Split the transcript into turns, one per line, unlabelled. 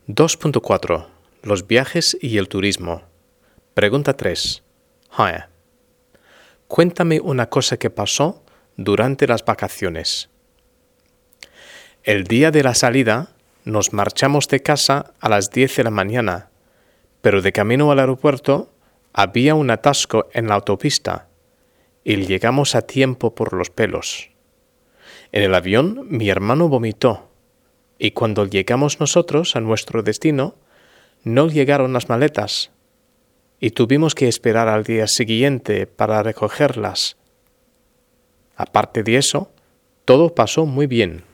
2.4 Los viajes y el turismo. Pregunta 3. Haya. Cuéntame una cosa que pasó durante las vacaciones. El día de la salida nos marchamos de casa a las 10 de la mañana, pero de camino al aeropuerto había un atasco en la autopista y llegamos a tiempo por los pelos. En el avión mi hermano vomitó y cuando llegamos nosotros a nuestro destino no llegaron las maletas y tuvimos que esperar al día siguiente para recogerlas. Aparte de eso, todo pasó muy bien.